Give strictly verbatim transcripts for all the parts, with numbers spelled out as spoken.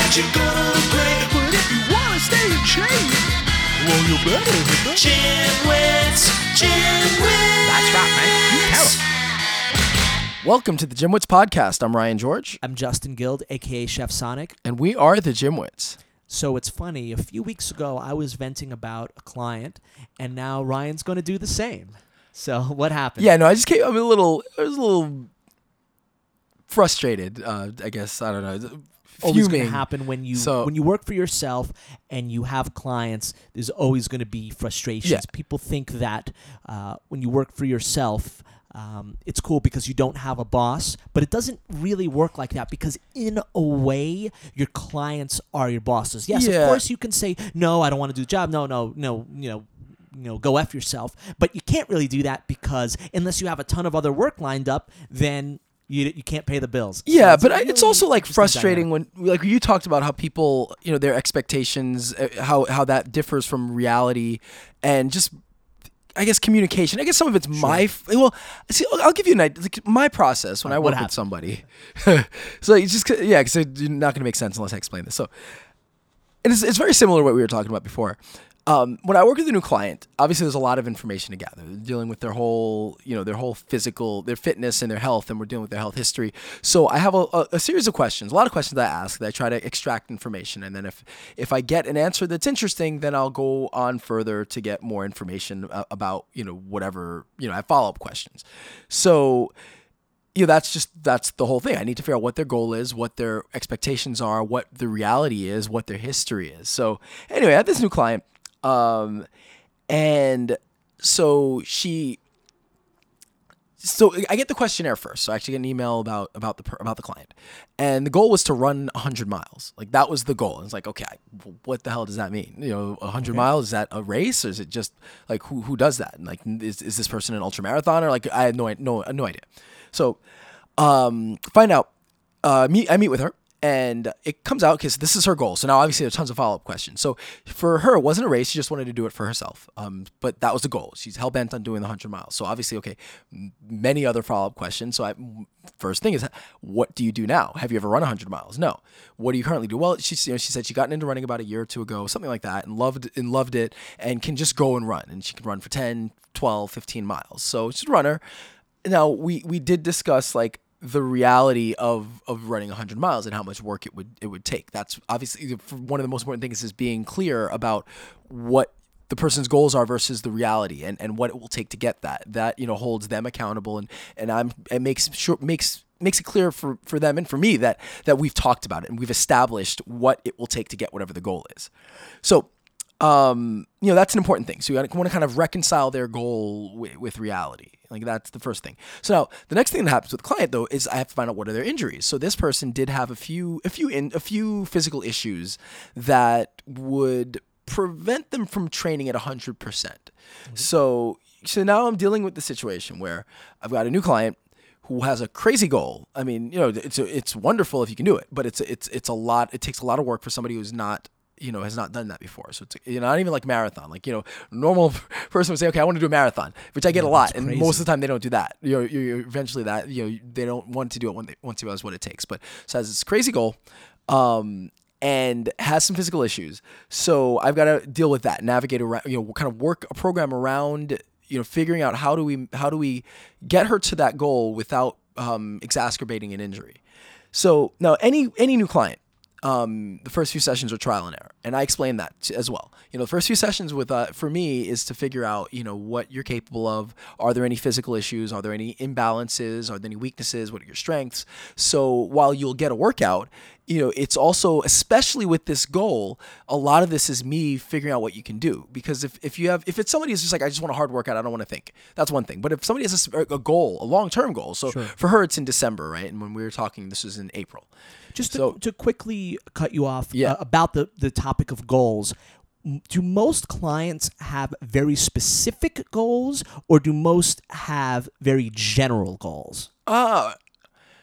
right, you're gonna look great. But if you wanna stay in shape, well, you better hit the Gymwits, Gymwits. That's right, man. You tell 'em. Welcome to the Gymwits podcast. I'm Ryan George, I'm Justin Guild, a k a. Chef Sonic. and we are the Gymwits. So it's funny, a few weeks ago I was venting about a client, and now Ryan's going to do the same. So what happened? Yeah, no, I just came. I'm a little. I was a little frustrated. Uh, I guess I don't know. Always going to Fuming. happen when you So- when you work for yourself and you have clients. There's always going to be frustrations. Yeah. People think that uh, when you work for yourself, um, it's cool because you don't have a boss, but it doesn't really work like that because in a way, your clients are your bosses. Yes, Yeah. of course you can say, no, I don't want to do the job. No, no, no, you know, you know, go F yourself. But you can't really do that because unless you have a ton of other work lined up, then you you can't pay the bills. Yeah, So but a I, it's really also like interesting frustrating dynamic. when, like, you talked about how people, you know, their expectations, uh, how how that differs from reality, and just, I guess, communication. I guess some of it's my f- well. See, I'll, I'll give you an idea. Like, my process when I what work with happened? somebody. So it's just yeah, because it's not going to make sense unless I explain this. So it's it's very similar to what we were talking about before. Um, when I work with a new client, obviously there's a lot of information to gather. They're dealing with their whole, you know, their whole physical, their fitness and their health, and we're dealing with their health history. So I have a, a, a series of questions, a lot of questions that I ask that I try to extract information, and then if if I get an answer that's interesting, then I'll go on further to get more information uh, about, you know, whatever, you know, I have follow up questions. So. You know, that's just, that's the whole thing. I need to figure out what their goal is, what their expectations are, what the reality is, what their history is. So anyway, I had this new client, um, and so she, so I get the questionnaire first. So I actually get an email about, about the, per- about the client, and the goal was to run a hundred miles. Like, that was the goal. And it's like, okay, what the hell does that mean? You know, a hundred miles, is that a race, or is it just like, who, who does that? And like, is, is this person an ultra marathoner? Like, I had no, no, no idea. So, um, find out, uh, meet, I meet with her, and it comes out because this is her goal. So now obviously there's tons of follow-up questions. So for her, it wasn't a race. She just wanted to do it for herself. Um, but that was the goal. She's hell-bent on doing the hundred miles. So obviously, okay, m- many other follow-up questions. So I, first thing is, what do you do now? Have you ever run a hundred miles? No. What do you currently do? Well, she, you know, she said she got into running about a year or two ago, something like that, and loved, and loved it, and can just go and run. And she can run for ten, twelve, fifteen miles. So she's a runner. Now, we, we did discuss, like, the reality of, of running one hundred miles and how much work it would it would take. That's obviously one of the most important things, is being clear about what the person's goals are versus the reality, and, and what it will take to get that. That, you know, holds them accountable, and, and I'm it makes sure makes makes it clear for, for them and for me that that we've talked about it and we've established what it will take to get whatever the goal is. So um, you know, that's an important thing. So you want to kind of reconcile their goal with, with reality. Like, that's the first thing. So now the next thing that happens with the client, though, is I have to find out what are their injuries. So this person did have a few, a few in, a few physical issues that would prevent them from training at a hundred percent. So, so now I'm dealing with the situation where I've got a new client who has a crazy goal. I mean, you know, it's a, it's wonderful if you can do it, but it's a, it's it's a lot. It takes a lot of work for somebody who's not, you know, has not done that before. So it's, you know, not even like marathon. Like, you know, normal person would say, okay, I want to do a marathon, which I get Yeah, a lot. that's And crazy. most of the time they don't do that. You know, you you eventually that, you know, they don't want to do it when they want to realize what it takes. But so has this crazy goal, um, and has some physical issues. So I've got to deal with that, navigate around, you know, kind of work a program around, you know, figuring out how do we, how do we get her to that goal without um, exacerbating an injury. So now any, any new client, Um, the first few sessions are trial and error, and I explain that t- as well. You know, the first few sessions with uh, for me is to figure out, you know, what you're capable of. Are there any physical issues? Are there any imbalances? Are there any weaknesses? What are your strengths? So while you'll get a workout, you know, it's also, especially with this goal, a lot of this is me figuring out what you can do. Because if, if you have, if it's somebody who's just like, I just want a hard workout, I don't want to think, that's one thing. But if somebody has a, s- a goal, a long-term goal, so Sure. for her, it's in December, right? And when we were talking, this was in April. Just to, So- to quickly cut you off Yeah. uh, about the, the topic of goals, m- do most clients have very specific goals, or do most have very general goals? Uh,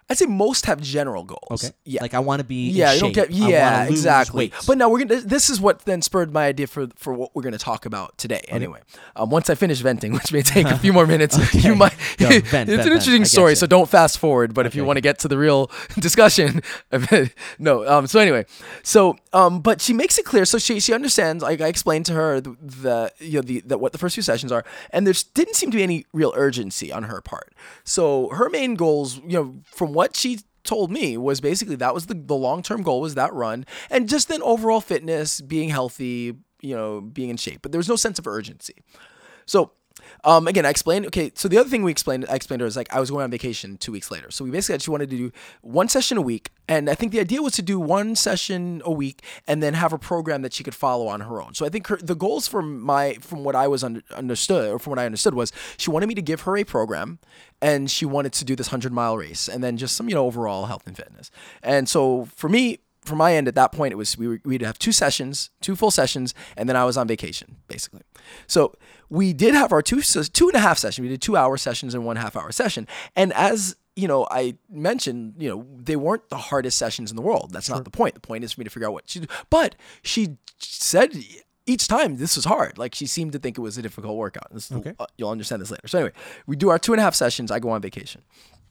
I'd say most have general goals. Okay. Yeah. Like I want to be. yeah, in you don't shape. get I yeah, wanna lose exactly. weight. But now we're gonna. This is what then spurred my idea for for what we're gonna talk about today. Anyway, um, once I finish venting, which may take a few more minutes, Okay. you might. Yo, it's vent, an vent, interesting vent. I story, getcha. so don't fast forward. But if you Okay. want to get to the real discussion, no. Um. So anyway, so um, but she makes it clear. So she she understands. Like I explained to her the, the you know the, the what the first few sessions are, and there didn't seem to be any real urgency on her part. So her main goals, you know, from what she told me was basically that was the, the long-term goal was that run and just then overall fitness, being healthy, you know, being in shape, but there was no sense of urgency. So um, again, I explained, okay, so the other thing we explained, I explained to her is like I was going on vacation two weeks later. So we basically actually wanted to do one session a week. And I think the idea was to do one session a week and then have a program that she could follow on her own. So I think her, the goals from my, from what I was under, understood or from what I understood was she wanted me to give her a program and she wanted to do this hundred mile race and then just some, you know, overall health and fitness. And so for me, from my end at that point, it was we were, we'd have two sessions, two full sessions, and then I was on vacation, basically. So we did have our two two and a half sessions. We did two hour sessions and one half hour session. And as you know, I mentioned, you know, they weren't the hardest sessions in the world. That's not the point. The point is for me to figure out what she do. But she said each time this was hard. Like she seemed to think it was a difficult workout. This is, Okay. uh, you'll understand this later. So anyway, we do our two and a half sessions. I go on vacation.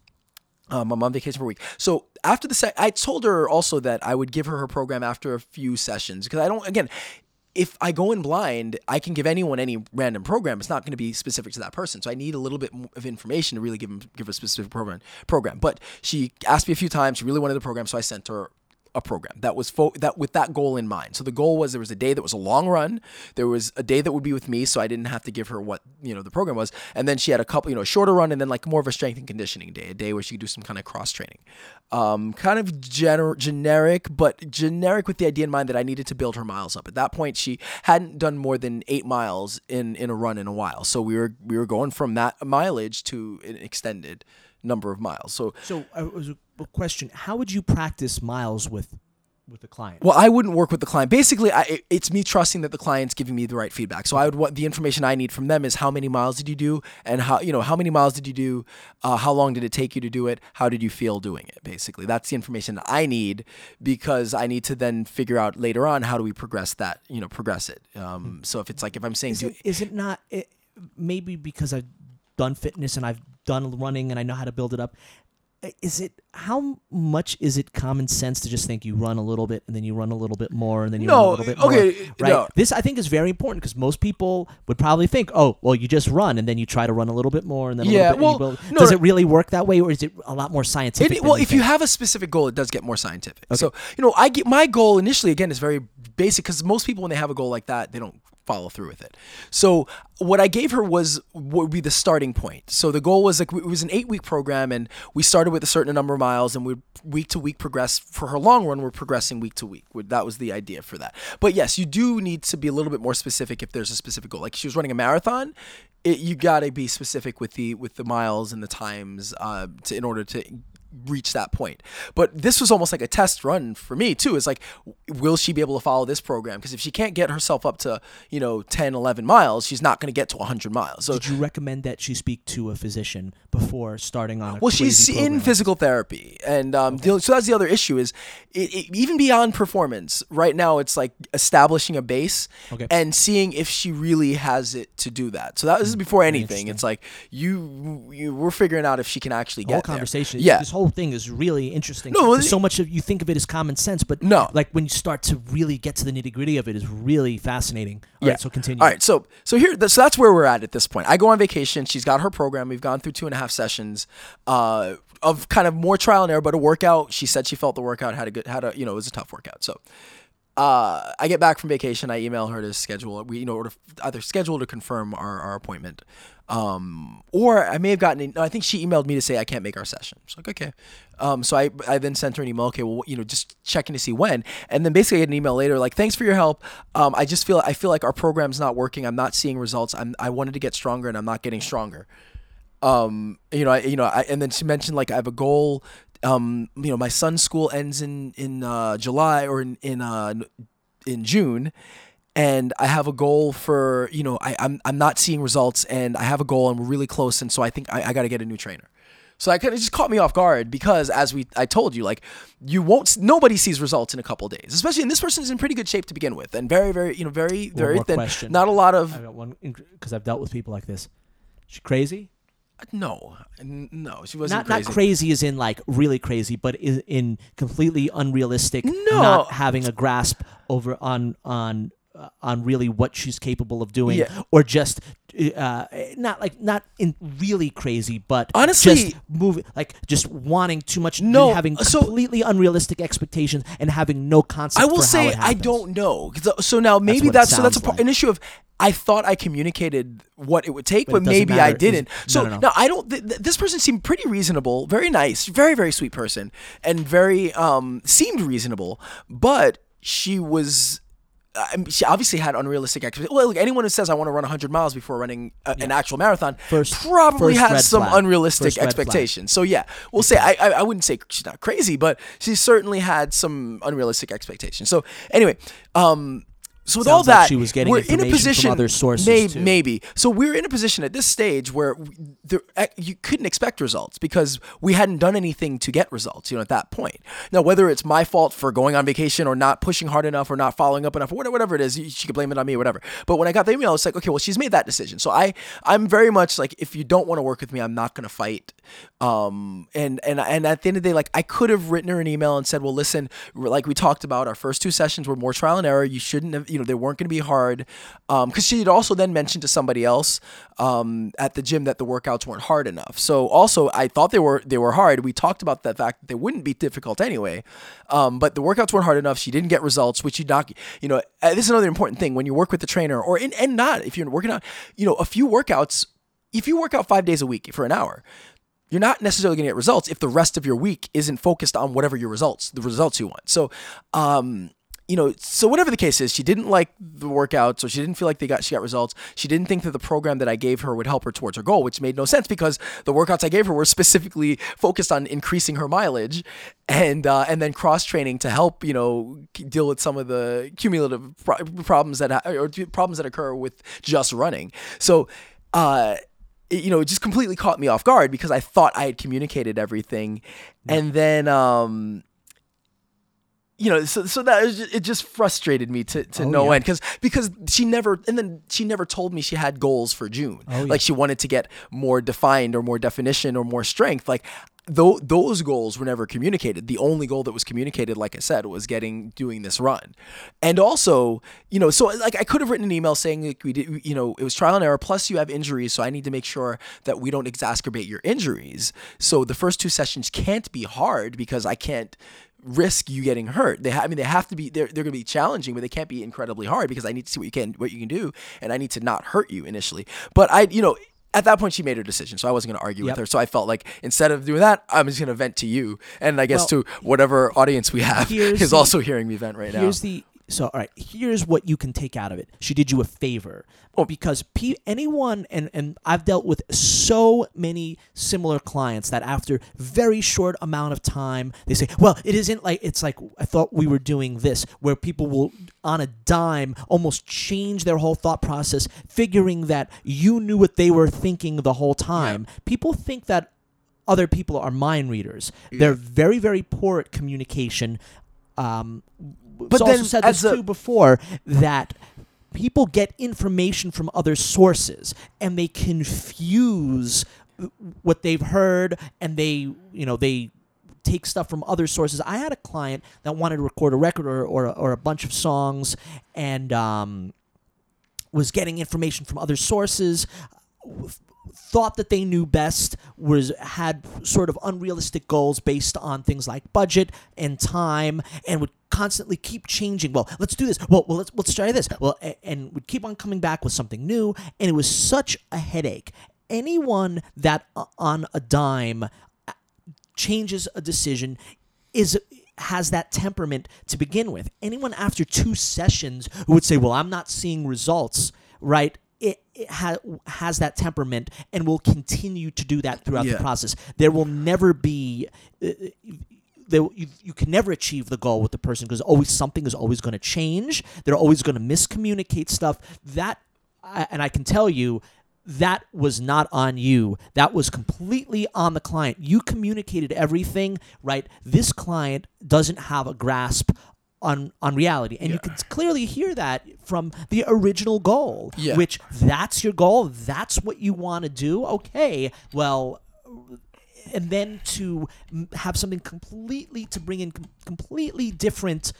Um, I'm on vacation for a week. So after the se- I told her also that I would give her her program after a few sessions because I don't, again, if I go in blind, I can give anyone any random program. It's not going to be specific to that person. So I need a little bit of information to really give them, give her a specific program, program. But she asked me a few times. She really wanted the program. So I sent her a program that was fo- that with that goal in mind. So the goal was there was a day that was a long run. There was a day that would be with me, so I didn't have to give her what, you know, the program was. And then she had a couple, you know, shorter run and then like more of a strength and conditioning day, a day where she could do some kind of cross training. Um, kind of gener- generic, but generic with the idea in mind that I needed to build her miles up. At that point, she hadn't done more than eight miles in, in a run in a while. So we were we were going from that mileage to an extended number of miles. So So uh, was a a question: how would you practice miles with with the client? Well, I wouldn't work with the client. Basically, I, it- it's me trusting that the client's giving me the right feedback. So I would want the information I need from them is how many miles did you do, and how you know how many miles did you do, uh, how long did it take you to do it, how did you feel doing it. Basically, that's the information I need because I need to then figure out later on how do we progress that, you know, progress it. Um, so if it's like if I'm saying Is do, it, is it not it, maybe because I've done fitness and I've done running and I know how to build it up? Is it how much is it common sense to just think you run a little bit and then you run a little bit more and then you No, run a little bit more? okay, Right. no. This I think is very important because most people would probably think, oh, well, you just run and then you try to run a little bit more and then a Yeah, little bit. well, and you build. no, Does no. it really work that way, or is it a lot more scientific? It, than well, you if you think? have a specific goal, it does get more scientific. So, you know, I get my goal initially again is very basic because most people when they have a goal like that, they don't follow through with it. So what I gave her was what would be the starting point. So the goal was like it was an eight week program, and we started with a certain number of miles, and we'd week to week progress. For her long run, we're progressing week to week. That was the idea for that. But yes, you do need to be a little bit more specific if there's a specific goal. Like she was running a marathon, it, you got to be specific with the with the miles and the times uh, to in order to reach that point. But this was almost like a test run for me too. It's like, will she be able to follow this program? Because if she can't get herself up to, you know, ten, eleven miles, she's not going to get to one hundred miles. So Did you recommend that she speak to a physician before starting on a well, she's crazy in program? physical therapy, and um, deal- so that's the other issue is it, it, even beyond performance. Right now, it's like establishing a base Okay. and seeing if she really has it to do that. So that this is before anything. interesting. It's like you, you we're figuring out if she can actually The whole get there. conversation. Yeah. This whole thing is really interesting. No, well, Because so much of you think of it as common sense, but No. like when you start to really get to the nitty gritty of it, is really fascinating. All right, so continue. All right, so so here, so that's where we're at at this point. I go on vacation. She's got her program. We've gone through two and a half sessions uh, of kind of more trial and error, but a workout. She said she felt the workout had a good, had a you know, it was a tough workout. So uh, I get back from vacation. I email her to schedule. We you know, or to either schedule to confirm our, our appointment. Um, or I may have gotten, no, I think she emailed me to say I can't make our session. It's like, okay. Um, so I, I then sent her an email. Okay, well, you know, just checking to see when. And then basically I get an email later, like, thanks for your help. Um, I just feel, I feel like our program's not working. I'm not seeing results. I'm, I wanted to get stronger and I'm not getting stronger. Um, you know, I, you know, I, and then she mentioned like I have a goal. Um, you know, my son's school ends in, in, uh, July or in, in, uh, in June. And I have a goal for, you know, I, I'm I'm not seeing results, and I have a goal, and we're really close, and so I think I, I got to get a new trainer. So I kind of just caught me off guard because, as we I told you, like you won't nobody sees results in a couple of days, especially and this person's in pretty good shape to begin with, and very very you know very One very more thin. question. Not a lot of I got one because I've dealt with people like this. She crazy? no n- no she wasn't Not crazy. not crazy as in like really crazy, but in, in completely unrealistic. No. Not having a grasp over on on. Uh, on really what she's capable of doing, Yeah. or just uh, not like not in really crazy, but Honestly- just moving like just wanting too much, No, having so- completely unrealistic expectations and having no concept. I will for how say it I happens. don't know. 'Cause, So now maybe what it that's so that's a, sounds par- like. an issue of I thought I communicated what it would take, But but, it doesn't maybe matter. I It's- didn't. no, So no, no. now I don't. Th- th- this person seemed pretty reasonable, very nice, very very sweet person, and very um seemed reasonable, but she was. I mean, she obviously had unrealistic expectations. Well, look, anyone who says I want to run one hundred miles before running a, an actual marathon First- probably first red has some flag. unrealistic First red flag. expectations. So yeah, we'll say I, I I wouldn't say she's not crazy, but she certainly had some unrealistic expectations. So anyway, um, so with all Sounds like that, she was getting we're in a information from position. other sources, may- too. Maybe. So we're in a position at this stage where we, there, uh, you couldn't expect results because we hadn't done anything to get results. You know, at that point. Now, whether it's my fault for going on vacation or not pushing hard enough or not following up enough or whatever, whatever it is, she could blame it on me or whatever. But when I got the email, it's like, okay, well, she's made that decision. So I, I'm very much like, if you don't want to work with me, I'm not going to fight. Um, and and and at the end of the day, like I could have written her an email and said, well, listen, like we talked about, our first two sessions were more trial and error. You shouldn't have, you know, they weren't going to be hard. Um, because she had also then mentioned to somebody else, um, at the gym that the workouts weren't hard enough. So also, I thought they were they were hard. We talked about the fact that they wouldn't be difficult anyway. Um, but the workouts weren't hard enough. She didn't get results, which you not, you know, uh, this is another important thing when you work with the trainer, or in, and not if you're working out, you know, a few workouts. If you work out five days a week for an hour, you're not necessarily going to get results if the rest of your week isn't focused on whatever your results, the results you want. So, um, you know, so whatever the case is, she didn't like the workouts, or she didn't feel like they got she got results. She didn't think that the program that I gave her would help her towards her goal, which made no sense because the workouts I gave her were specifically focused on increasing her mileage, and uh, and then cross training to help, you know, deal with some of the cumulative pro- problems that ha- or problems that occur with just running. So, uh, it, you know, it just completely caught me off guard because I thought I had communicated everything, and then. Um, You know, so so that was just, it just frustrated me to, to Oh, no yeah. end because because she never and then she never told me she had goals for June. Oh, yeah. Like she wanted to get more defined or more definition or more strength. Like though those goals were never communicated. The only goal that was communicated, like I said, was getting doing this run. And also, you know, so like I could have written an email saying like we did, you know, it was trial and error. Plus, you have injuries, so I need to make sure that we don't exacerbate your injuries. So the first two sessions can't be hard because I can't risk you getting hurt. They ha- I mean, they have to be. They're they're going to be challenging, but they can't be incredibly hard because I need to see what you can what you can do, and I need to not hurt you initially. But I, you know. At that point, she made her decision, so I wasn't going to argue Yep. with her. So I felt like instead of doing that, I'm just going to vent to you, and I guess Well, to whatever audience we have here's is the- also hearing me vent right now. Here's the so all right. Here's what you can take out of it. She did you a favor. Oh. Because pe- anyone and and I've dealt with so many similar clients that after very short amount of time they say, well, it isn't like it's like I thought we were doing this, where people will on a dime almost change their whole thought process, figuring that you knew what they were thinking the whole time. People think that other people are mind readers. They're very, very poor at communication. Um, But but also then said as this a- too before, that people get information from other sources and they confuse what they've heard, and they, you know, they take stuff from other sources. I had a client that wanted to record a record or or, or a bunch of songs, and um, was getting information from other sources. Thought that they knew best, was had sort of unrealistic goals based on things like budget and time, and would constantly keep changing. Well, let's do this. Well, well let's let's try this. Well, a- and would keep on coming back with something new, and it was such a headache. Anyone that uh, on a dime uh, changes a decision is has that temperament to begin with. Anyone after two sessions who would say, "Well, I'm not seeing results," right? It, it ha- has that temperament and will continue to do that throughout Yeah. the process. There will never be, uh, there, you, you can never achieve the goal with the person because always something is always going to change. They're always going to miscommunicate stuff. That, I- and I can tell you, that was not on you. That was completely on the client. You communicated everything, right? This client doesn't have a grasp on on reality. And Yeah. you can clearly hear that from the original goal, Yeah. which that's your goal. That's what you want to do. Okay, well, and then to m- have something completely, to bring in com- completely different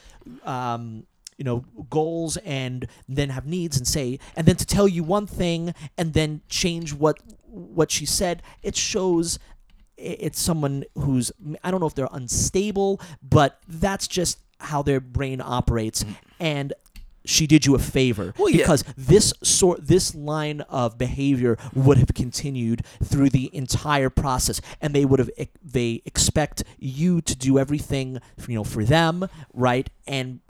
um, you know, goals and then have needs and say, and then to tell you one thing and then change what what she said, it shows i- it's someone who's, I don't know if they're unstable, but that's just how their brain operates. And she did you a favor Well, yeah. because this sort this line of behavior would have continued through the entire process, and they would have ex- they expect you to do everything, you know, for them, right? And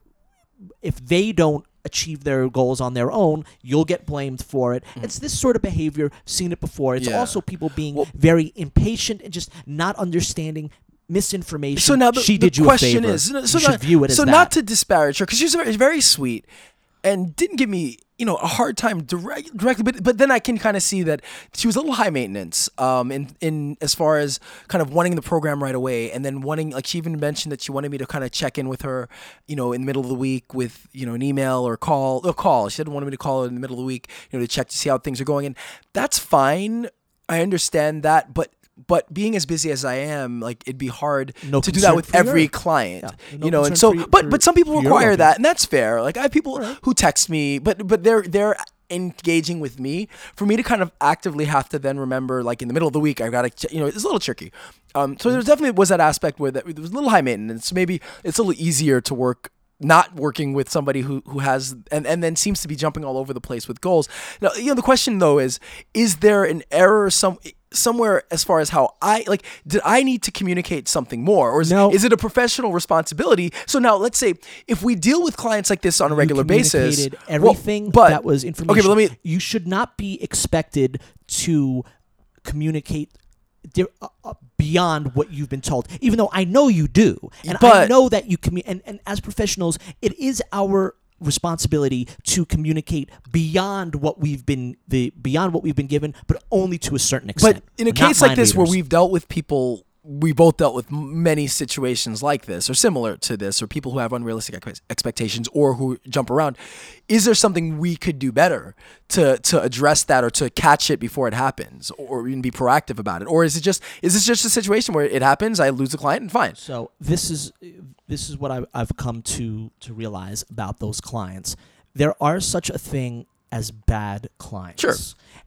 if they don't achieve their goals on their own, you'll get blamed for it. It's this sort of behavior. Seen it before. It's Yeah. also people being Well- very impatient and just not understanding misinformation. So now the, she the did you question a favor. is, so you should not, view it as so that. not to disparage her, because she's very, very sweet and didn't give me, you know, a hard time direct, directly, but but then I can kind of see that she was a little high maintenance, um, in in as far as kind of wanting the program right away, and then wanting, like, she even mentioned that she wanted me to kind of check in with her, you know, in the middle of the week with, you know, an email or call, or call. She didn't want me to call her in the middle of the week, you know, to check to see how things are going, and that's fine. I understand that, but. But being as busy as I am, like, it'd be hard No to do that concern with for every your- client, Yeah, no you know. And concern so, for you- but for- but some people for your require well-being. that, and that's fair. Like, I have people Right. who text me, but but they're they're engaging with me. For me to kind of actively have to then remember, like, in the middle of the week, I've got to, you know, it's a little tricky. Um, so there definitely was that aspect where that it was a little high maintenance. Maybe it's a little easier to work. Not working with somebody who, who has and, and then seems to be jumping all over the place with goals. Now, you know, the question though is, is there an error some somewhere as far as how I like? Did I need to communicate something more, or is, No. is it a professional responsibility? So now, let's say if we deal with clients like this on a You regular basis, communicated well, everything but that was information. okay, but let me. You should not be expected to communicate di- uh, uh, beyond what you've been told, even though I know you do, and I But- know that you commu- and, and as professionals, it is our responsibility to communicate beyond what we've been the beyond what we've been given, but only to a certain extent. But in a Not case like mind this, where readers. we've dealt with people, we both dealt with m- many situations like this, or similar to this, or people who have unrealistic ex- expectations, or who jump around. Is there something we could do better to to address that, or to catch it before it happens, or even be proactive about it, or is it just is this just a situation where it happens, I lose the client, and fine? So this is this is what I've, I've come to to realize about those clients. There are such a thing as bad clients. Sure.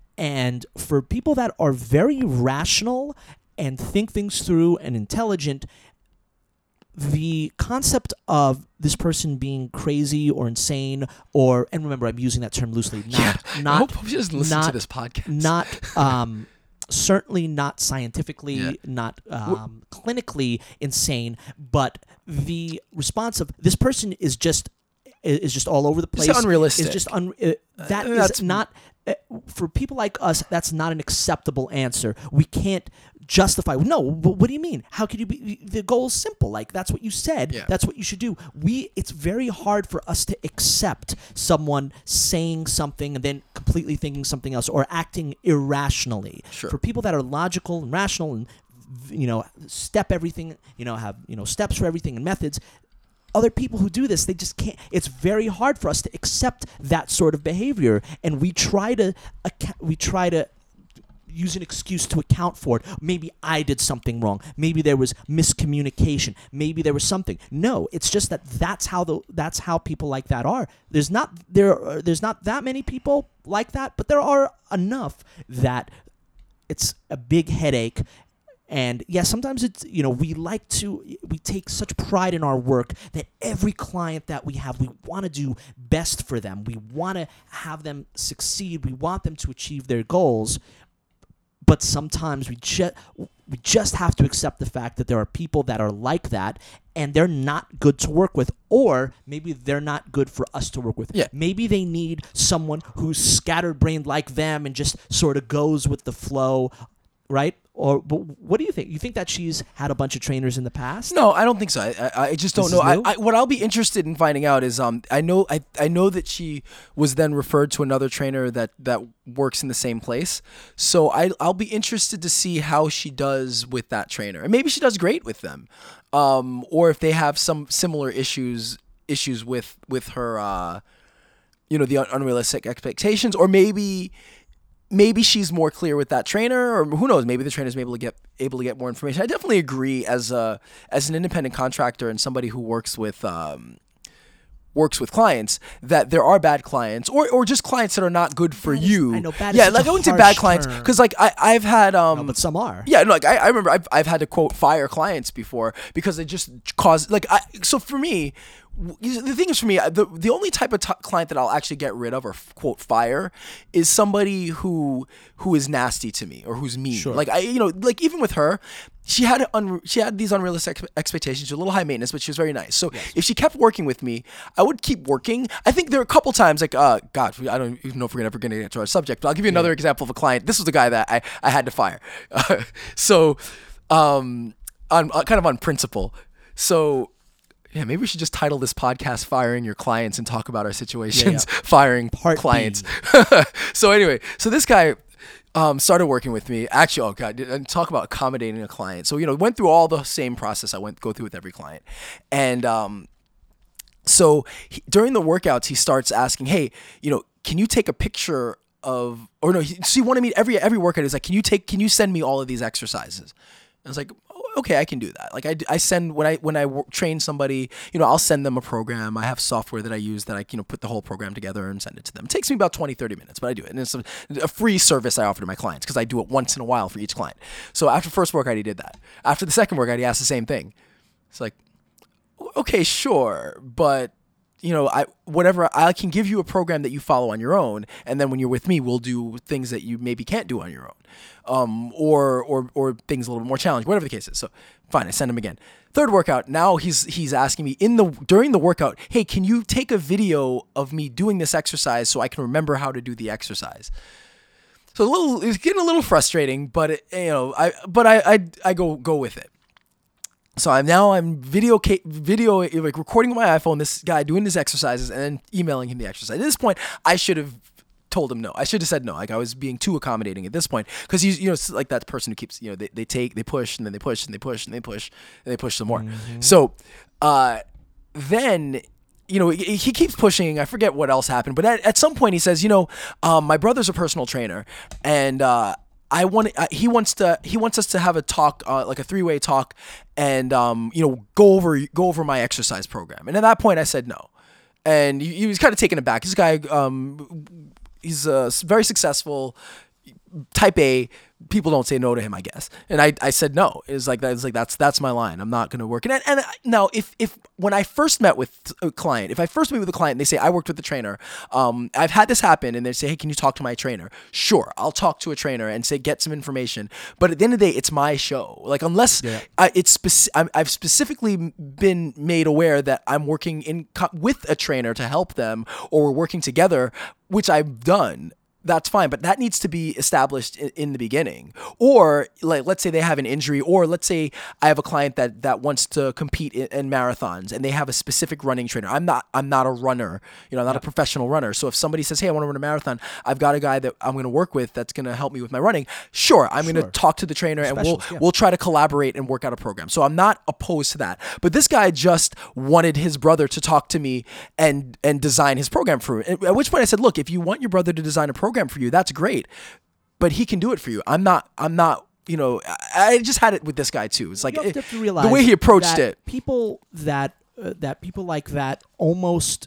And for people that are very rational and think things through and intelligent, the concept of this person being crazy or insane, or and remember, I'm using that term loosely, not yeah, I not hope, hope she doesn't listen to not- this podcast. not um, certainly not scientifically, Yeah. not um, clinically insane, but the response of this person is just i- is just all over the place. unrealistic. Is just un- uh, that Uh, is that's- not uh, for people like us. That's not an acceptable answer. We can't justify. No, wh- what do you mean? How could you be? The goal is simple. Like, that's what you said. Yeah. That's what you should do. We. It's very hard for us to accept someone saying something and then completely thinking something else, or acting irrationally. Sure. For people that are logical and rational and, you know, step everything, you know, have, you know, steps for everything and methods. Other people who do this, they just can't. It's very hard for us to accept that sort of behavior, and we try to acca- we try to use an excuse to account for it. Maybe I did something wrong. Maybe there was miscommunication. Maybe there was something. No, it's just that that's how the that's how people like that are. There's not there are, there's not that many people like that, but there are enough that it's a big headache. And yeah, sometimes it's, you know, we like to, we take such pride in our work that every client that we have, we want to do best for them. We want to have them succeed. We want them to achieve their goals. But sometimes we just we just have to accept the fact that there are people that are like that, and they're not good to work with, or maybe they're not good for us to work with. Yeah. Maybe they need someone who's scatterbrained like them and just sort of goes with the flow, right? Or but what do you think? You think that she's had a bunch of trainers in the past? No, I don't think so. I, I, I just don't This know. is I, new? I, what I'll be interested in finding out is um I know I, I know that she was then referred to another trainer that, that works in the same place. So I I'll be interested to see how she does with that trainer. And maybe she does great with them. Um or if they have some similar issues issues with with her uh you know the un- unrealistic expectations, or maybe maybe she's more clear with that trainer, or who knows, maybe the trainer's able to get able to get more information. I definitely agree as a as an independent contractor and somebody who works with um, works with clients that there are bad clients, or, or just clients that are not good for Bad is- you. I know, bad is yeah, such like a I wouldn't say harsh bad clients term. because like I I've had um No, but some are. yeah, no, like I, I remember I've I've had to quote fire clients before because they just cause like I so for me. w- The thing is, for me, the the only type of t- client that I'll actually get rid of or f- quote fire is somebody who who is nasty to me or who's mean. Sure. Like I, you know, like even with her, she had un- she had these unrealistic ex- expectations. She was a little high maintenance, but she was very nice. So if she kept working with me, I would keep working. I think there were a couple times like, uh, God, I don't even know if we're ever going to get to our subject, but I'll give you another example of a client. This was the guy that I I had to fire. Uh, so, um, on uh, kind of on principle. So. Yeah, maybe we should just title this podcast "Firing Your Clients" and talk about our situations Yeah, firing Part clients. B. So anyway, so this guy um, started working with me. Actually, oh god, and talk about accommodating a client. So you know, went through all the same process I went go through with every client, and um, so he, during the workouts, he starts asking, "Hey, you know, can you take a picture of?" Or no, he, so he wanted me every every workout. He's like, "Can you take? Can you send me all of these exercises?" I was like, "Oh, okay, I can do that." Like I, I send when I when I work, train somebody, you know, I'll send them a program. I have software that I use that I you know put the whole program together and send it to them. It takes me about twenty, thirty minutes, but I do it. And it's a, a free service I offer to my clients because I do it once in a while for each client. So after the first workout, he did that. After the second workout, he asked the same thing. It's like, okay, sure, but you know, I whatever I can give you a program that you follow on your own, and then when you're with me, we'll do things that you maybe can't do on your own, um, or or or things a little bit more challenging, whatever the case is. So, fine, I send him again. Third workout. Now he's he's asking me in the during the workout, hey, can you take a video of me doing this exercise so I can remember how to do the exercise? So a little, it's getting a little frustrating, but it, you know, I but I I, I go go with it. So I'm now I'm video ca- video like recording on my iPhone this guy doing his exercises and then emailing him the exercise. At this point, I should have told him no. I should have said no. Like I was being too accommodating at this point because he's you know it's like that person who keeps you know they, they take they push and then they push and they push and they push and they push some more. Mm-hmm. So uh, then. You know, he he keeps pushing. I forget what else happened, but at, at some point he says, you know, um, my brother's a personal trainer, and uh, I want uh, he wants to he wants us to have a talk, uh, like a three way talk, and um, you know, go over go over my exercise program. And at that point, I said no, and he, he was kind of taken aback. This guy, um, he's uh, very successful, type A. People don't say no to him, I guess. And I, I said no. It's like that. It's like that's that's my line. I'm not going to work. And and now if if when I first met with a client, if I first meet with a client, and they say I worked with the trainer. Um, I've had this happen, and they say, hey, can you talk to my trainer? Sure, I'll talk to a trainer and say get some information. But at the end of the day, it's my show. Like unless Yeah. I, it's speci- I'm, I've specifically been made aware that I'm working in co- with a trainer to help them, or we're working together, which I've done. That's fine, but that needs to be established in, in the beginning. Or like, let's say they have an injury, or let's say I have a client that, that wants to compete in, in marathons, and they have a specific running trainer. I'm not I'm not a runner, you know, I'm not a professional runner. So if somebody says, hey, I want to run a marathon, I've got a guy that I'm going to work with that's going to help me with my running. Sure, I'm going Sure. to talk to the trainer, and we'll Specialist, yeah. we'll try to collaborate and work out a program. So I'm not opposed to that. But this guy just wanted his brother to talk to me and and design his program for him. At which point I said, look, if you want your brother to design a program for you, that's great, but he can do it for you. I'm not, I'm not, you know, I, I just had it with this guy too. It's like You have it- to realize the way he approached that it. People that uh, that people like that almost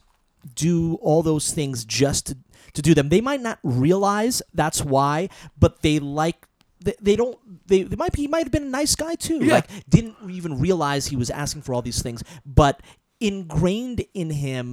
do all those things just to, to do them. They might not realize that's why, but they like. They, they don't. They, they might be. He might have been a nice guy too. Yeah. Like didn't even realize he was asking for all these things, but ingrained in him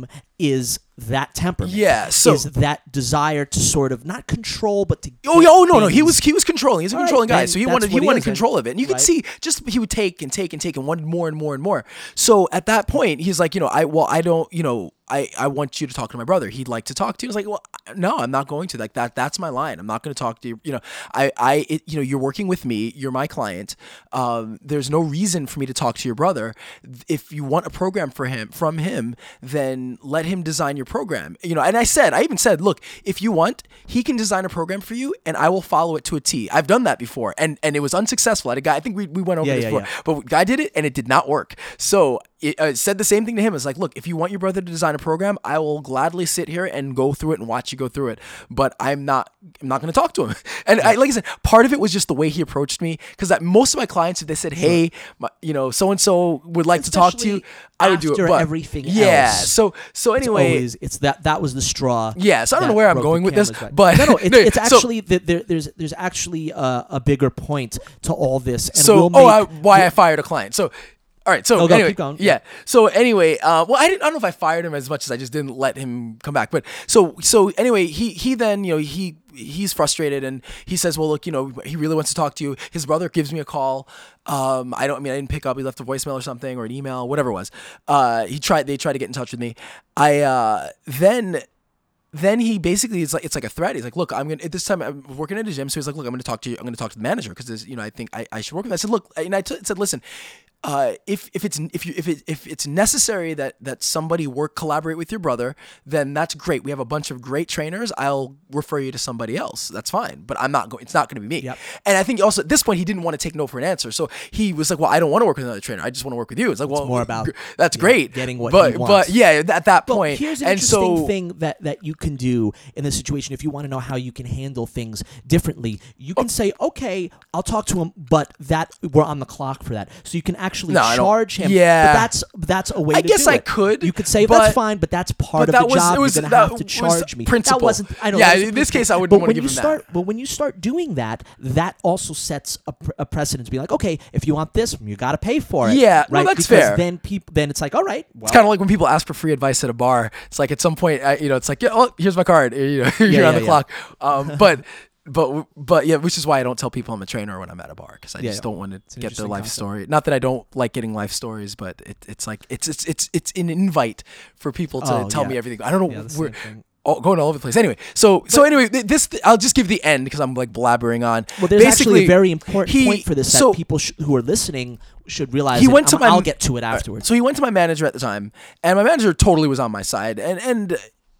is that temperament. Yeah, so- is that desire to sort of not control, but to Oh get yeah, oh no, no, he things- was he was controlling. He's a All right, controlling guy, then so he that's wanted he what he wanted is, then. control of it, and you could Right. see just he would take and take and take and wanted more and more and more. So at that point, he's like, you know, I well, I don't, you know, I, I want you to talk to my brother. He'd like to talk to you. I was like, well, no, I'm not going to. Like that, that's my line. I'm not going to talk to you. You know, I, I, it, you know, you're working with me. You're my client. Um, there's no reason for me to talk to your brother. If you want a program for him, from him, then let him design your program. You know, and I said, I even said, look, if you want, he can design a program for you, and I will follow it to a T. I've done that before, and and it was unsuccessful. I had a guy. I think we we went over Yeah, this yeah, before, yeah. but guy did it, and it did not work. So. It uh, said the same thing to him. It's like, look, if you want your brother to design a program, I will gladly sit here and go through it and watch you go through it. But I'm not, I'm not going to talk to him. And I, like I said, part of it was just the way he approached me. Because most of my clients, if they said, hey, my, you know, so and so would like to talk to you, Especially I would do it. after But everything yeah. else. So so It's anyway, always it's that that was the straw. yeah. So I don't that know where I'm broke the going with this, camel's back. but no, no, it's, no, it's so- actually that there, there's there's actually a, a bigger point to all this. And So, we'll oh, I, make- why I fired a client. So, all right. So Oh, go, anyway, keep going. yeah. So anyway, uh, well, I didn't. I don't know if I fired him as much as I just didn't let him come back. But so, so anyway, he he then you know he he's frustrated and he says, well, look, you know, he really wants to talk to you. His brother gives me a call. Um, I don't. I mean, I didn't pick up. He left a voicemail or something or an email, whatever it was. Uh, he tried. They tried to get in touch with me. I uh, then. Then he basically it's like it's like a threat. He's like, look, I'm gonna at this time I'm working at a gym, so he's like, look, I'm gonna talk to you. I'm gonna talk to the manager because you know I think I, I should work with. I said, look, and I t- said, listen, uh, if if it's if you if it if it's necessary that that somebody work collaborate with your brother, then that's great. We have a bunch of great trainers. I'll refer you to somebody else. That's fine. But I'm not going. It's not going to be me. Yep. And I think also at this point he didn't want to take no for an answer. So he was like, well, I don't want to work with another trainer. I just want to work with you. It's like, well, more about, gr- that's yeah, great. getting what but he but wants. yeah, at that Well, point. here's an and interesting so, thing that, that you can do in this situation if you want to know how you can handle things differently. You can say, okay, I'll talk to him, but that we're on the clock for that. So you can actually No, I don't- charge him. Yeah. But that's that's a way I to guess do I it. could, You could say, but- that's fine, but that's part but of that the was- job. it was- You're going to that have to was charge me. principle. That wasn't, I know. Yeah, that was in the this case, I principle. wouldn't But wanna when give you him that. start, But when you start doing that, that also sets a, pr- a precedent to be like, okay, if you want this, you got to pay for it. Yeah, no, right? that's because fair. Then people, then it's like, all right, well, It's kind of like when people ask for free advice at a bar. It's like at some point, I, you know, it's like, yeah, oh, here's my card. You know, you're Yeah, on yeah, the yeah. clock. Um, but, but, but yeah, which is why I don't tell people I'm a trainer when I'm at a bar because I Yeah, just yeah. don't want to an get their interesting life concept. story. Not that I don't like getting life stories, but it, it's like it's it's it's it's an invite for people to Oh, tell yeah. me everything. I don't know. Yeah, the we're same thing. all, going all over the place. Anyway, so so anyway, th- this I'll just give the end because I'm like blabbering on. Well, there's Basically, actually a very important he- point for this that so- people sh- who are listening should realize. He and went to I'm- my- I'll get to it afterwards. So he went to my manager at the time, and my manager totally was on my side, and and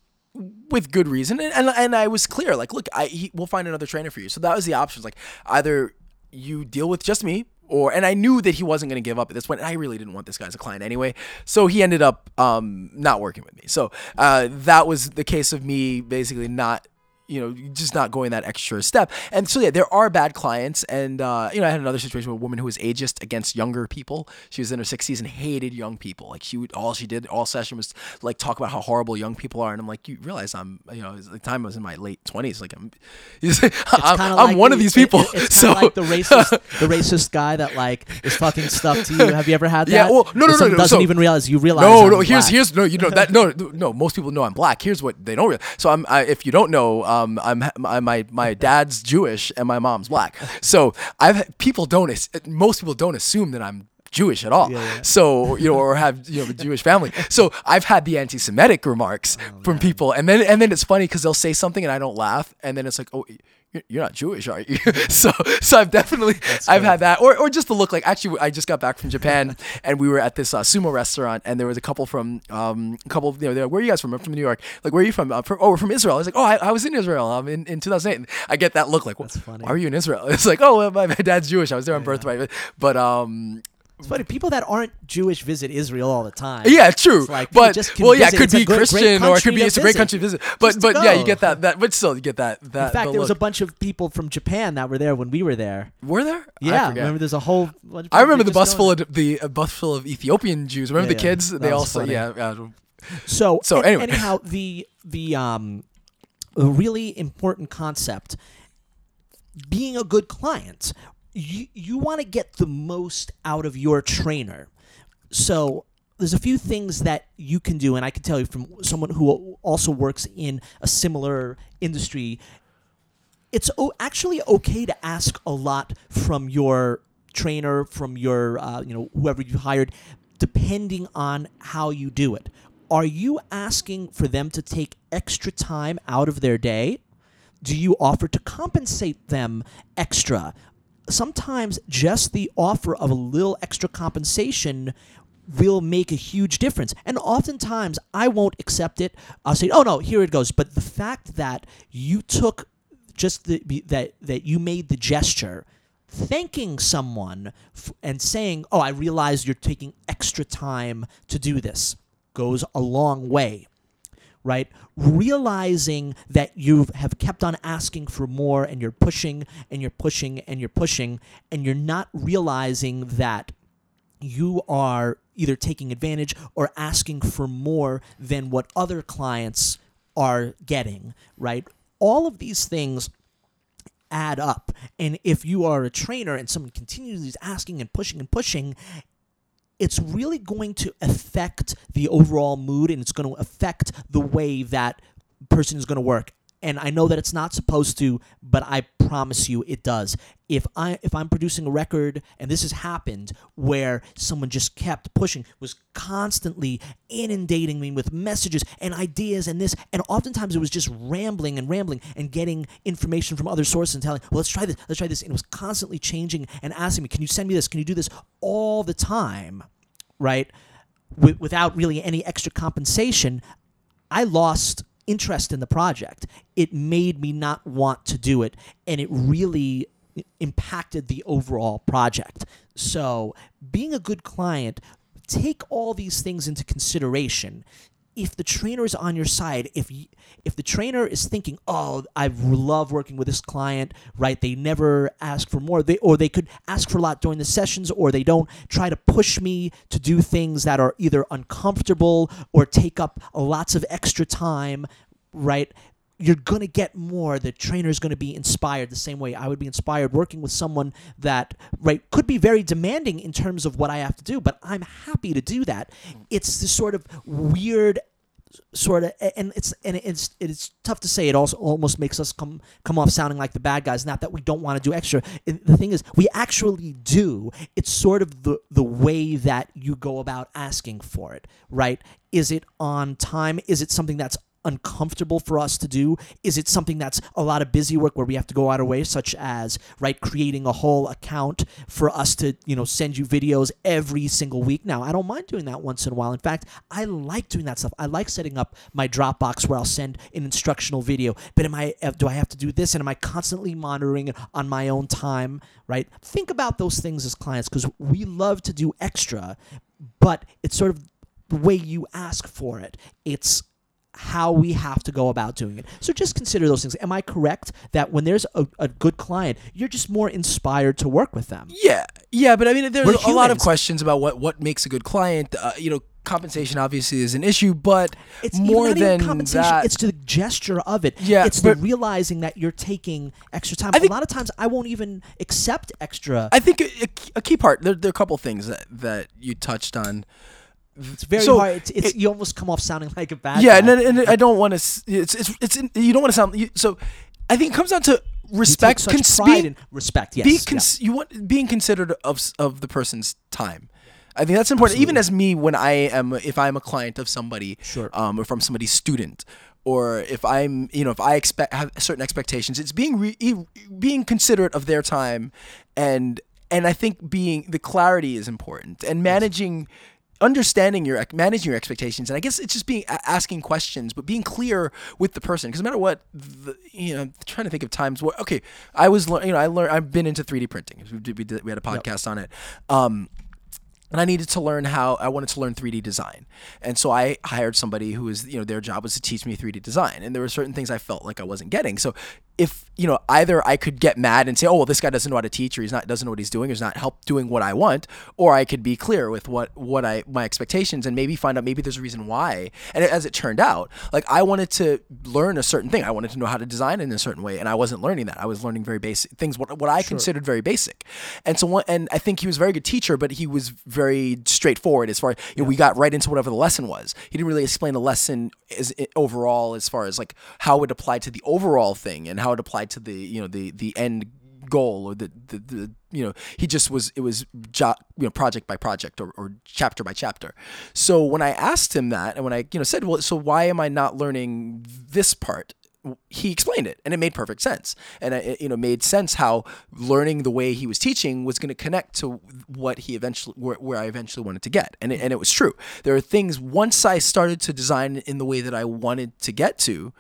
with good reason. And and, and I was clear, like, look, I he, we'll find another trainer for you. So that was the options, like either you deal with just me, or and I knew that he wasn't going to give up at this point. And I really didn't want this guy as a client anyway, so he ended up um, not working with me. So uh, that was the case of me basically not. You know, just not going that extra step. And so, yeah, there are bad clients. And, uh, you know, I had another situation with a woman who was ageist against younger people. She was in her sixties and hated young people. Like, she would, all she did all session was, like, talk about how horrible young people are. And I'm like, you realize I'm, you know, the time I was in my late twenties. Like, I'm, I'm, kinda I'm like one the- of these it- people. it- it's so, kind of like the racist, the racist guy that like is fucking stuff to you. Have you ever had that? Yeah, well, no, no, Where no, someone no, doesn't so- even realize you realize. No, I'm no. Here's black. here's no. You know that no, no. Most people know I'm black. Here's what they don't realize. So I'm. I, if you don't know, um, I'm. I, my my dad's Jewish and my mom's black. So I've people don't. as- Most people don't assume that I'm Jewish at all. Yeah, yeah. So you know, or have you know a Jewish family. So I've had the anti-Semitic remarks Oh, from people, and then and then it's funny because they'll say something and I don't laugh, and then it's like, oh. you're- You're not Jewish, are you? so, so I've definitely, I've had that, or, or just the look. Like, actually, I just got back from Japan, and we were at this uh, sumo restaurant, and there was a couple from, um, a couple, of, you know, they're like, where are you guys from? I'm from New York. Like, where are you from? I'm from oh, we're from Israel. I was like, oh, I, I was in Israel. Um, in, in two thousand eight. And I get that look, like, That's funny. why are you in Israel? It's like, oh, well, my, my dad's Jewish. I was there on birthright, but um. It's funny. People that aren't Jewish visit Israel all the time. Yeah, true. It's like, but you just can well, yeah, it visit. could It's a be great- great Christian or it could country be to it's a great visit. country to visit. But Just to but yeah, go. you get that that. But still, you get that that. In fact, the there was a look. bunch of people from Japan that were there when we were there. Were there? I Yeah, forget. remember there's a whole. bunch of I remember the people bus just full going of the uh, bus full of Ethiopian Jews. Remember Yeah, the yeah. kids? That They was also funny. yeah. Uh, So, So, an- anyway. anyhow, the the um, a really important concept. Being a good client, you you want to get the most out of your trainer. So there's a few things that you can do, and I can tell you from someone who also works in a similar industry. It's o- actually okay to ask a lot from your trainer, from your uh, you know whoever you hired, depending on how you do it. Are you asking for them to take extra time out of their day? Do you offer to compensate them extra? Sometimes just the offer of a little extra compensation will make a huge difference. And oftentimes I won't accept it. I'll say, oh no, here it goes. But the fact that you took just the, that, that you made the gesture, thanking someone f- and saying, oh, I realize you're taking extra time to do this, goes a long way. Right? Realizing that you have kept on asking for more and you're pushing and you're pushing and you're pushing and you're not realizing that you are either taking advantage or asking for more than what other clients are getting, right? All of these things add up. And if you are a trainer and someone continues asking and pushing and pushing, it's really going to affect the overall mood, and it's going to affect the way that person is going to work. And I know that it's not supposed to, but I promise you it does. If I if I'm producing a record, and this has happened, where someone just kept pushing, was constantly inundating me with messages and ideas and this, and oftentimes it was just rambling and rambling and getting information from other sources and telling, well, let's try this, let's try this. And it was constantly changing and asking me, can you send me this? Can you do this? All the time, right? W- without really any extra compensation, I lost interest in the project. It made me not want to do it, and it really impacted the overall project. So being a good client, take all these things into consideration. If the trainer is on your side, if you, if the trainer is thinking, oh, I love working with this client, right? They never ask for more, they or they could ask for a lot during the sessions, or they don't try to push me to do things that are either uncomfortable or take up lots of extra time, right? You're going to get more. The trainer is going to be inspired the same way I would be inspired working with someone that, right, could be very demanding in terms of what I have to do, but I'm happy to do that. It's this sort of weird sort of, and it's and it's it's tough to say. It also almost makes us come come off sounding like the bad guys. Not that we don't want to do extra. It, the thing is, we actually do. It's sort of the the way that you go about asking for it, right? Is it on time? Is it something that's uncomfortable for us to do? Is it something that's a lot of busy work where we have to go out of our way, such as, right, creating a whole account for us to, you know, send you videos every single week? Now, I don't mind doing that once in a while. In fact, I like doing that stuff. I like setting up my Dropbox where I'll send an instructional video. But am I do I have to do this, and am I constantly monitoring it on my own time, right? Think about those things as clients, because we love to do extra, but it's sort of the way you ask for it. It's how we have to go about doing it. So just consider those things. Am I correct that when there's a, a good client, you're just more inspired to work with them? Yeah, yeah, but I mean, there's We're a lot of humans. questions about what, what makes a good client. Uh, you know, compensation obviously is an issue, but It's more even not than even compensation. that, It's the gesture of it. Yeah, it's the but- realizing that you're taking extra time. I think- a lot of times I won't even accept extra. I think a, a, a key part. There, there are a couple things that, that you touched on. it's very so hard. It's, it's it- you almost come off sounding like a bad Yeah, guy. and, and I don't want to. It's it's it's. You don't want to sound. You, so, I think it comes down to You respect. take such cons- pride being, and respect. Yes. be yeah. cons- You want being considered of s- of the person's time. I think that's important. Even Absolutely. as me, when I am, if I'm a client of somebody, Sure. um, or from somebody's student, or if I'm, you know, if I expect have certain expectations, it's being re- e- being considerate of their time, and and I think being the clarity is important, and managing. Understanding your managing your expectations, and I guess it's just being a- asking questions, but being clear with the person. Because no matter what, the, you know, I'm trying to think of times where okay, I was, lear- you know, I learned, I've been into three D printing. We did, we, did, we had a podcast on it, um, and I needed to learn how. I wanted to learn three D design, and so I hired somebody who was, you know, their job was to teach me three D design, and there were certain things I felt like I wasn't getting. So if, you know, either I could get mad and say, oh, well, this guy doesn't know how to teach, or he's not doesn't know what he's doing, or he's not help doing what I want, or I could be clear with what, what I my expectations and maybe find out maybe there's a reason why. And as it turned out, like I wanted to learn a certain thing. I wanted to know how to design in a certain way, and I wasn't learning that. I was learning very basic things, what what I considered very basic. And so one, and I think he was a very good teacher, but he was very straightforward as far as, you know, we got right into whatever the lesson was. He didn't really explain the lesson as overall as far as like how it applied to the overall thing and how it applied to the, you know, the the end goal, or the, the, the you know, he just was, it was jo- you know, project by project, or, or chapter by chapter. So when I asked him that, and when I, you know, said, well, so why am I not learning this part? He explained it, and it made perfect sense. And it, you know, made sense how learning the way he was teaching was going to connect to what he eventually, where, where I eventually wanted to get. And it, and it was true. There are things, once I started to design in the way that I wanted to get to,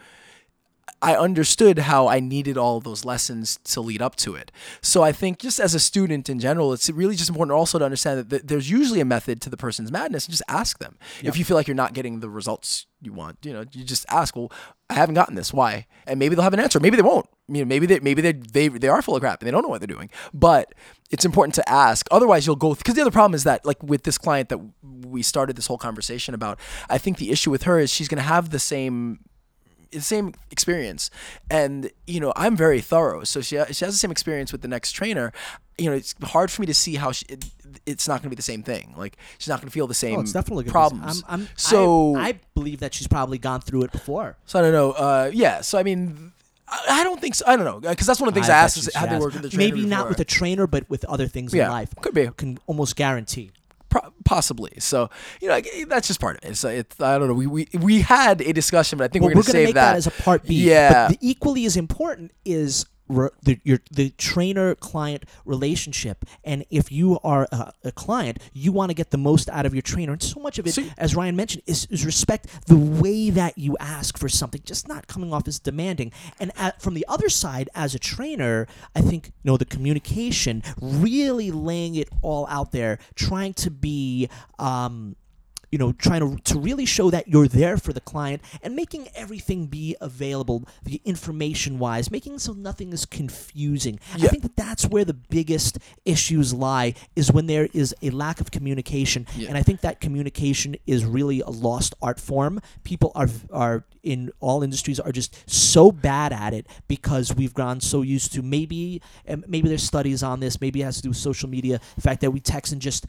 I understood how I needed all of those lessons to lead up to it. So I think just as a student in general, it's really just important also to understand that th- there's usually a method to the person's madness, and just ask them. Yep. If you feel like you're not getting the results you want, you know, you just ask, well, I haven't gotten this. Why? And maybe they'll have an answer. Maybe they won't. You know, maybe they maybe they they they are full of crap and they don't know what they're doing. But it's important to ask. Otherwise, you'll go, because the other problem is that, like with this client that we started this whole conversation about, I think the issue with her is she's going to have the same the same experience, and you know, I'm very thorough, so she she has the same experience with the next trainer. You know, it's hard for me to see how she, it, it's not going to be the same thing. Like she's not going to feel the same Oh, it's definitely gonna problems. Be, I'm, I'm, so I, I believe that she's probably gone through it before. So I don't know. Uh, yeah. So I mean, I, I don't think so. I don't know, because that's one of the things I, I asked bet is she how they has. work with the trainer. Maybe not before. with a trainer, but with other things Yeah, in life. could be. Can almost guarantee. Pro- possibly. So, you know, that's just part of it. So it's, I don't know. We, we we had a discussion, but I think Well, we're going to gonna save make that. that as a part B. Yeah. But the equally as important is re- the your the trainer-client relationship. And if you are a, a client, you want to get the most out of your trainer. And so much of it, See- as Ryan mentioned, is, is respect the way that you ask for something, just not coming off as demanding. And at, from the other side, as a trainer, I think, you know, the communication, really laying it all out there, trying to be um, you know, trying to to really show that you're there for the client, and making everything be available, the information-wise, making so nothing is confusing. Yeah. I think that that's where the biggest issues lie, is when there is a lack of communication. Yeah. And I think that communication is really a lost art form. People are are in all industries are just so bad at it because we've gone so used to, maybe and maybe there's studies on this, maybe it has to do with social media, the fact that we text and just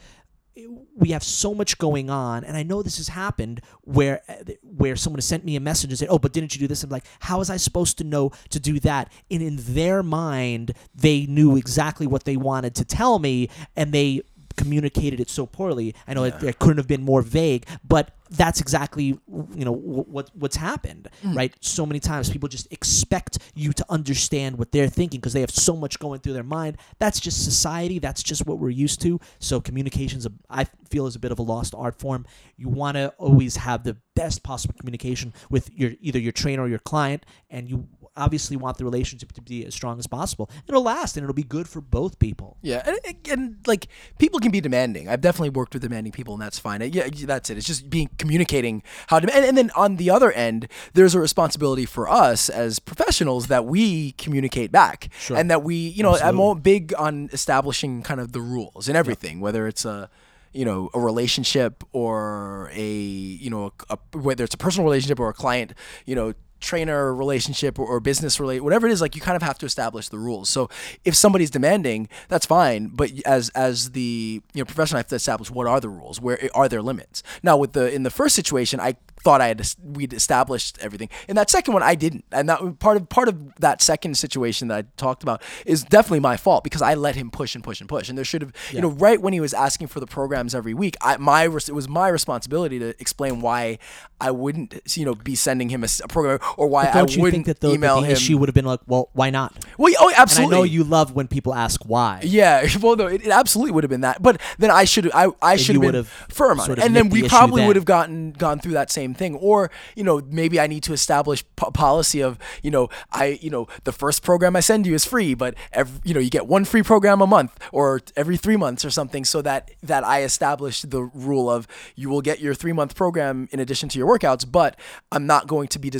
we have so much going on. And I know this has happened where where someone has sent me a message and said, oh, but didn't you do this? I'm like, how was I supposed to know to do that? And in their mind, they knew exactly what they wanted to tell me, and they communicated it so poorly. I know Yeah. it, it couldn't have been more vague, but that's exactly, you know, what what's happened, Mm. right? So many times people just expect you to understand what they're thinking because they have so much going through their mind. That's just society. That's just what we're used to. So communications, I feel, is a bit of a lost art form. You want to always have the best possible communication with your either your trainer or your client, and you obviously want the relationship to be as strong as possible. It'll last, and it'll be good for both people. Yeah, and, and like people can be demanding. I've definitely worked with demanding people, and that's fine. Yeah, that's it. It's just being communicating how to. And, and then on the other end, there's a responsibility for us as professionals that we communicate back, Sure. and that we, you know, I'm Absolutely. all big on establishing kind of the rules and everything, whether it's a. you know, a relationship or a, you know, a, a, whether it's a personal relationship or a client, you know, trainer relationship or, or business relate, whatever it is, like you kind of have to establish the rules. So if somebody's demanding, that's fine. But as as the you know professional, I have to establish what are the rules, where are there limits. Now with the in the first situation, I thought I had we'd established everything. In that second one, I didn't, and that part of part of that second situation that I talked about is definitely my fault because I let him push and push and push. And there should have, Yeah. you know, right when he was asking for the programs every week, I my res- it was my responsibility to explain why I wouldn't, you know, be sending him a, s- a program or why But I don't you wouldn't think that the, email that the him. issue would have been like, well, why not? Well, yeah, oh, absolutely. And I know you love when people ask why. Yeah, well, no, it, it absolutely would have been that. But then I should I I should you have been would have firm on sort it, of and then nipped we the issue probably then. would have gotten gone through that same thing. Or you know, maybe I need to establish p- policy of you know I you know the first program I send you is free, but every, you know you get one free program a month or every three months or something, so that that I establish the rule of you will get your three month program in addition to your workouts, but I'm not going to be designing something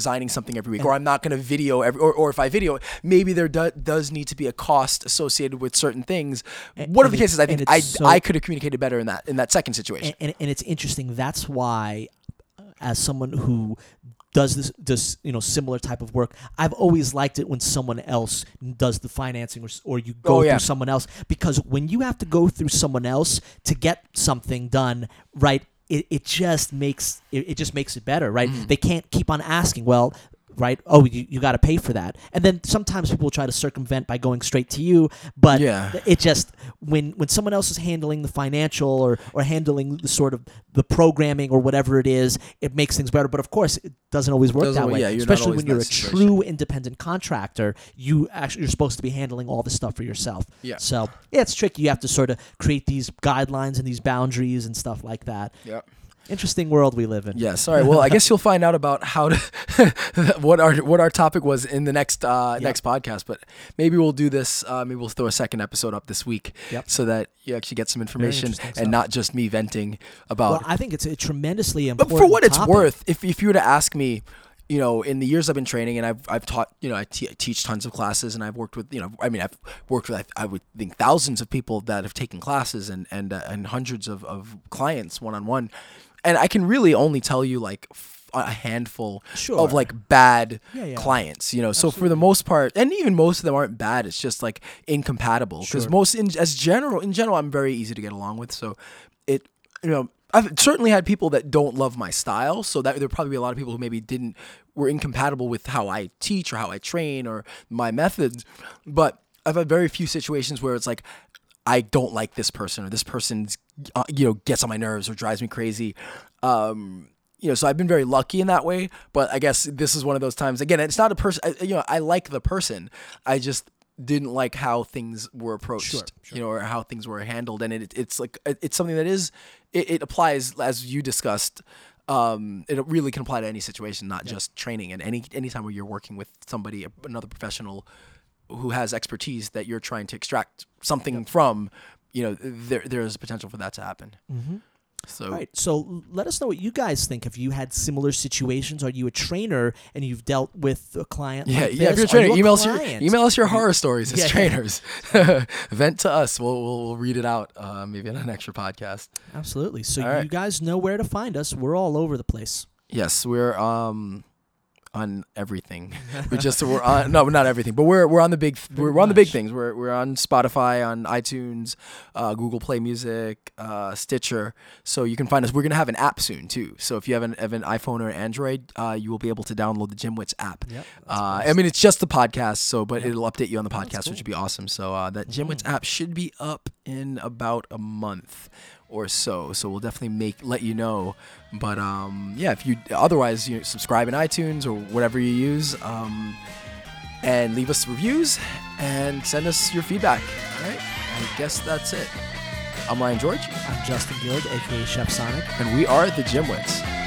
something every week, or I'm not going to video every, or, or if I video, maybe there do, does need to be a cost associated with certain things. And, Whatever and the case is, I and think it's I so- I could have communicated better in that in that second situation. And, and, and it's interesting. That's why, uh, as someone who does this, does you know similar type of work, I've always liked it when someone else does the financing, or, s- or you go Oh, through yeah. someone else, because when you have to go through someone else to get something done, right? It, it just makes it, it just makes it better, right? Mm-hmm. They can't keep on asking, well, right? Oh, you, you got to pay for that, and then sometimes people try to circumvent by going straight to you. But Yeah. it just when when someone else is handling the financial or or handling the sort of the programming or whatever it is, it makes things better. But of course, it doesn't always work Doesn't that al- way. yeah, you're not Especially always when in you're a that situation. true independent contractor, you actually you're supposed to be handling all this stuff for yourself. Yeah. So yeah, it's tricky. You have to sort of create these guidelines and these boundaries and stuff like that. Yeah. Interesting world we live in. Yeah, sorry. Well, I guess you'll find out about how to what our what our topic was in the next uh, Yep. next podcast. But maybe we'll do this. Uh, maybe we'll throw a second episode up this week, Yep. so that you actually get some information interesting and stuff. not just me venting about. Well, I think it's a tremendously but important. for what it's topic. worth, if if you were to ask me, you know, in the years I've been training, and I've I've taught, you know, I, te- I teach tons of classes, and I've worked with, you know, I mean, I've worked with, I, I would think, thousands of people that have taken classes, and and uh, and hundreds of of clients one on one, and I can really only tell you like f- a handful Sure. of like bad Yeah, yeah. clients, you know. So for the most part, and even most of them aren't bad. It's just like incompatible, because Sure. most in as general in general, I'm very easy to get along with. So it, you know, I've certainly had people that don't love my style, so that there'll probably be a lot of people who maybe didn't were incompatible with how I teach or how I train or my methods. But I've had very few situations where it's like, I don't like this person, or this person's uh, you know gets on my nerves or drives me crazy. Um, you know, so I've been very lucky in that way. But I guess this is one of those times. Again, it's not a person. I- You know, I like the person. I just didn't like how things were approached, Sure, sure. you know, or how things were handled. And it, it's like it- it's something that is it, it applies, as you discussed. Um, it really can apply to any situation, not just training. And any anytime where you're working with somebody, another professional who has expertise that you're trying to extract something from, you know, there there is potential for that to happen. Mm-hmm. So All right. So let us know what you guys think. Have you had similar situations? Are you a trainer and you've dealt with a client? yeah, like yeah. If this? you're a Are trainer, you a email us your client? email us your horror stories as Yeah. trainers. Vent to us. We'll, we'll we'll read it out uh, maybe on an extra podcast. Absolutely. So All you right. guys know where to find us. We're all over the place. Yes, we're um on everything. We just we're on no, not everything, but we're we're on the big we're, we're on the big much. things. We're we're on Spotify, on iTunes, uh, Google Play Music, uh, Stitcher. So you can find us. We're gonna have an app soon too. So if you have an, have an iPhone or an Android, uh, you will be able to download the GymWits app. Yep, Uh, I mean, it's just the podcast, so but it'll update you on the podcast, that's which would cool. be awesome. So uh, that GymWits app should be up in about a month or so. So we'll definitely make let you know. But um, yeah, if you otherwise you know, subscribe in iTunes or whatever you use, um, and leave us reviews and send us your feedback. All right, I guess that's it. I'm Ryan George, I'm Justin Guild, aka Chef Sonic. and we are the GymWits.